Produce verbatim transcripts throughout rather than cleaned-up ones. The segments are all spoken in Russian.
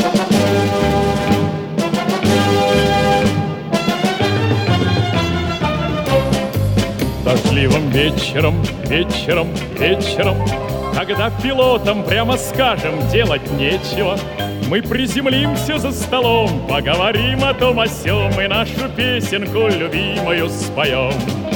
Дождливым вечером, вечером, вечером, когда пилотам, прямо скажем, делать нечего, мы приземлимся за столом, поговорим о том о сём и нашу песенку любимую споем.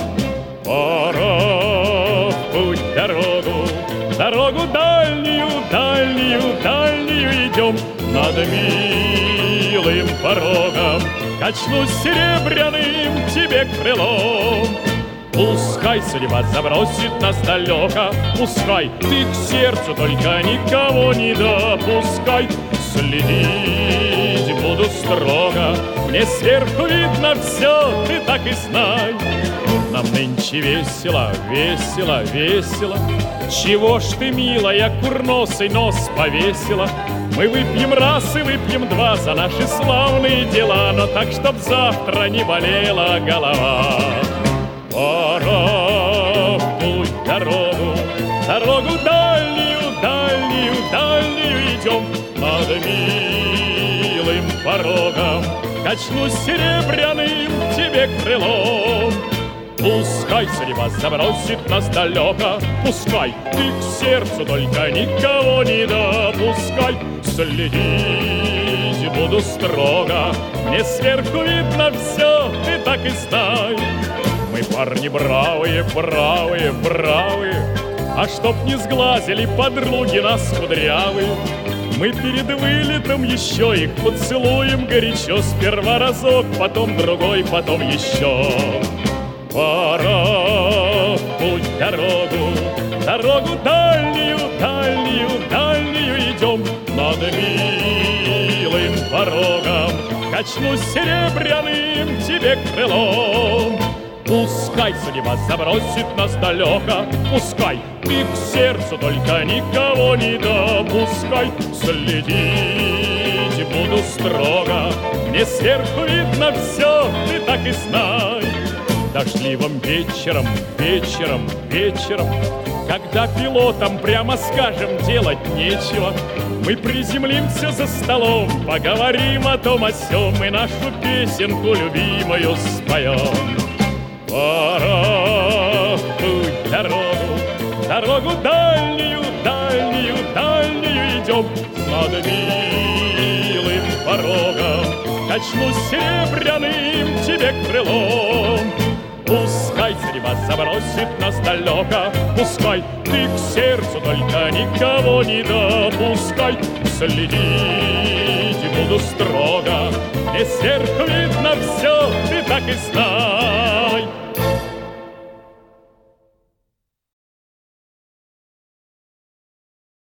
Пора в путь, дорогу, дорогу дальнюю, дальнюю, дальнюю идем. Над милым порогом качнусь серебряным тебе крылом. Пускай судьба забросит нас далеко, пускай ты к сердцу только никого не допускай. Следить буду строго, мне сверху видно все, ты так и знай. Нам нынче весело, весело, весело. Чего ж ты, милая, курносый нос повесила? Мы выпьем раз и выпьем два за наши славные дела, но так, чтоб завтра не болела голова. Пора в путь, дорогу, дорогу дальнюю, дальнюю, дальнюю идем. Над милым порогом качнусь серебряным тебе крылом. Пускай судьба забросит нас далеко, пускай ты к сердцу только никого не допускай. Следить буду строго, мне сверху видно все, ты так и знай. Мы парни бравые, бравые, бравые, а чтоб не сглазили подруги нас кудрявые, мы перед вылетом еще их поцелуем горячо. Сперва разок, потом другой, потом еще. Пора в путь, дорогу, дорогу дальнюю, дальнюю, дальнюю идем. Над милым порогом качнусь серебряным тебе крылом. Пускай судьба забросит нас далеко, пускай ты к сердцу только никого не допускай. Следить буду строго, мне сверху видно все, ты так и знай. Дождливым вечером, вечером, вечером, когда пилотам, прямо скажем, делать нечего, мы приземлимся за столом, поговорим о том о сём и нашу песенку любимую споем. Пора в путь, дорогу, дорогу дальнюю, дальнюю, дальнюю идем. Над милым порогом качнусь серебряным тебе крылом. Пускай судьба забросит нас далеко, пускай ты к сердцу только никого не допускай. Следить буду строго, мне сверху видно все, ты так и знай.